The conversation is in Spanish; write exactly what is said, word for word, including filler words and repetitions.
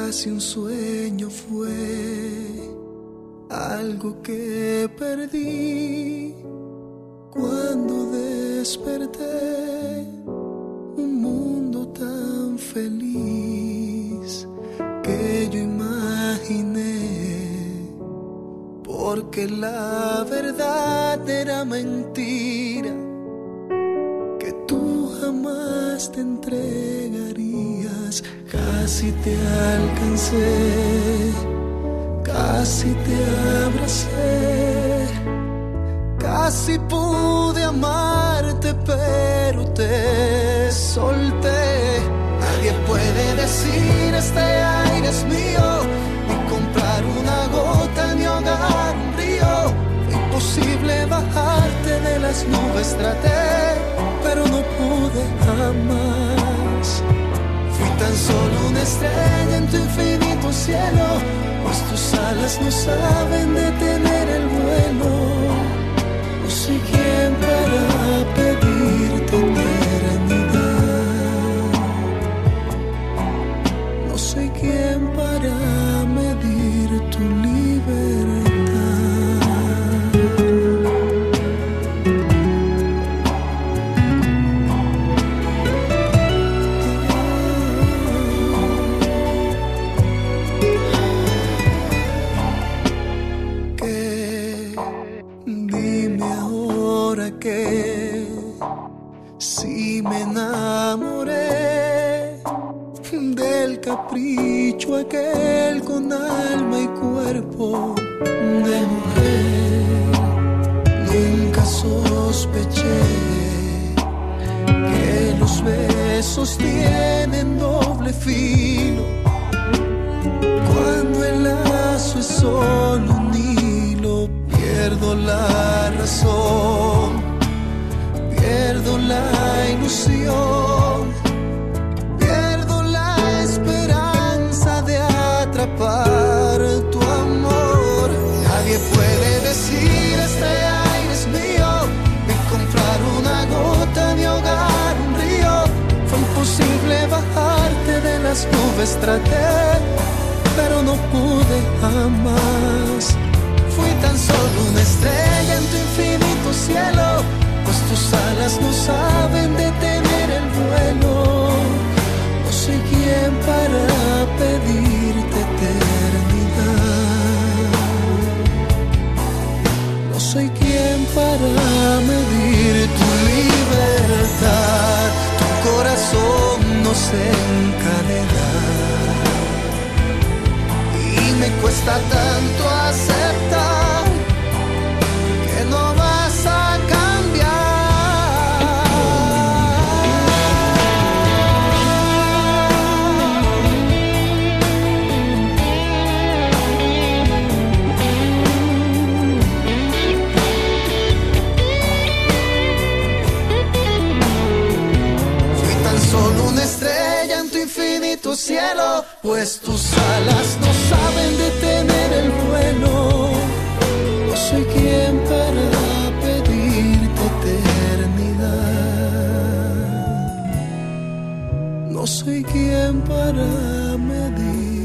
casi un sueño fue, algo que perdí cuando desperté. Un mundo tan feliz que yo imaginé, porque la verdad era mentira, que tú jamás te entregarías. Casi te alcancé, casi te abracé, casi pude amarte, pero te solté. Nadie puede decir este aire es mío, ni comprar una gota ni ahogar un río. Fue imposible bajarte de las nubes, traté, pero no pude jamás. Fui tan solo una estrella en tu infinito cielo, pues tus alas no saben detener el vuelo. No soy quien para pedirte eternidad, no soy quien para medir tu libertad. Que si me enamoré del capricho aquel con alma y cuerpo de mujer, nunca sospeché que los besos tienen doble filo, cuando el lazo es solo un hilo. Pierdo la razón, pierdo la ilusión, pierdo la esperanza de atrapar tu amor. Nadie puede decir este aire es mío, ni comprar una gota ni ahogar un río. Fue imposible bajarte de las nubes, traté, pero no pude jamás. Fui tan solo una estrella en tu infinito cielo, pues tus alas no saben detener el vuelo. No soy quien para pedirte eternidad, no soy quien para medir tu libertad. Tu corazón no se encadena y me cuesta tanto aceptar que no vas a cielo, pues tus alas no saben detener el vuelo. No soy quien para pedirte eternidad, no soy quien para medir